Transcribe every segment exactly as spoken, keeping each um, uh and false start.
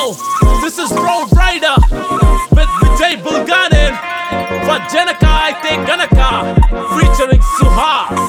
Yo, this is Road Rider with Vijay Bulganin for Janaka Aite Ganaka featuring Suhas.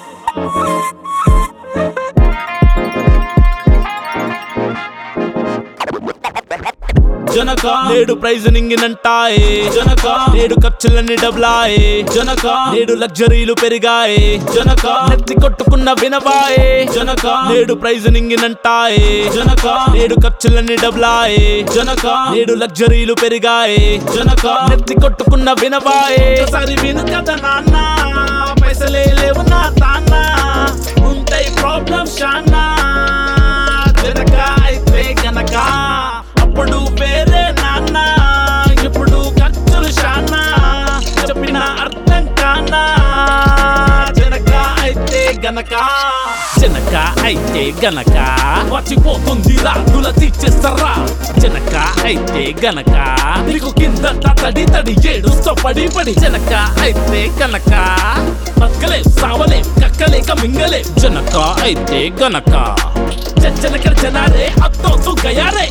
Janaka నేడు praise నింగినంటాయే Janaka నేడు ఖర్చులన్నీ డబ్లాయే జనక నేడు లగ్జరీలు పెరిగాయే జనక నెత్తి కొట్టుకున్న వినవాయే జనక నేడు ప్రైజ్ నింగినంటాయే జనక నేడు ఖర్చులన్నీ డబ్లాయే జనక నేడు లగ్జరీలు పెరిగాయే జనక నెత్తి కొట్టుకున్న వినవాయే సరి విను కదా నాన్న పైసలే లేవు నా తాన్న ఉంటాయి ప్రాబ్లమ్స్ షాన్నా జనక అయితే గనక అప్పుడు వేరే నాన్న ఇప్పుడు ఖర్చులు షానా చెప్పిన అర్థం కానా జనక అయితే గనక జనక అయితే గనక వచ్చిపోతుంది రాదుల తీర్చేస్తారా జనక అయితే గనక నీకు కింద తడి తడి ఏడుస్తో పడి పడి జనక అయితే గనక బతకలే సావలే కక్కలేక మింగలే జనక అయితే గనక జనక జనారే అత్తో గయారే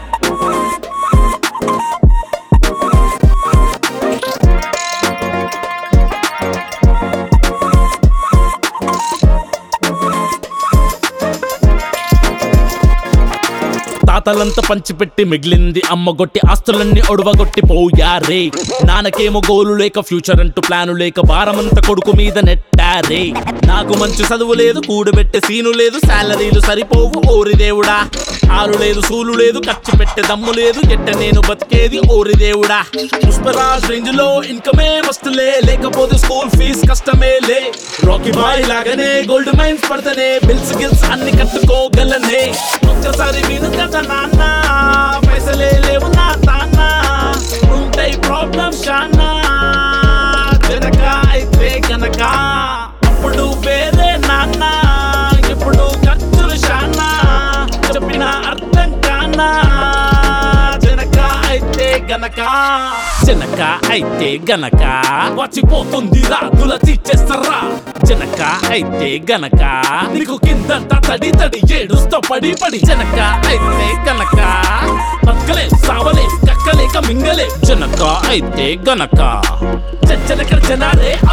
తాతలంతా పంచిపెట్టి మిగిలింది అమ్మగొట్టి ఆస్తులన్నీ ఒడవగొట్టి పోయారే నాన్నకేమో గోలు లేక ఫ్యూచర్ అంటూ ప్లాను లేక భారమంతా కొడుకు మీద నెట్టారే నాకు మంచి చదువు లేదు కూడబెట్టే సీను లేదు శాలరీలు సరిపోవు ఓరి దేవుడా ఆరు లేదు సూలు లేదు ఖర్చు పెట్టే దమ్ము లేదు ఎట్ట నేను బతికేది ఓరి దేవుడా పుష్పరాజ్ రేంజ్ లో ఇన్కమే వస్తులే లేకపోతే స్కూల్ ఫీజ్ కష్టమే లే రాకీ బాయ్ లాగానే గోల్డ్ మైన్స్ పడతనే బిల్స్ గిల్స్ అన్ని కట్టుకోగలనే ఒక్కసారి విను కదా నాన్న పైసలే లేవు నా తాన్న ఉంటాయి ప్రాబ్లమ్స్ షానా జనక అయితే గనక అప్పుడు వేరే నాన్న ఇప్పుడు ఖర్చులు షానా చెప్పిన అర్థం కానా జనక అయితే గనక జనక అయితే గనక వచ్చిపోతుంది రాదుల తీర్చేస్తారా జనక అయితే గనక నీకు కింద తడి తడి ఏడుస్తో పడి పడి జనక అయితే గనక బతకలే సావలే కక్కలేక మింగలే జనక అయితే గనక జనక జనారే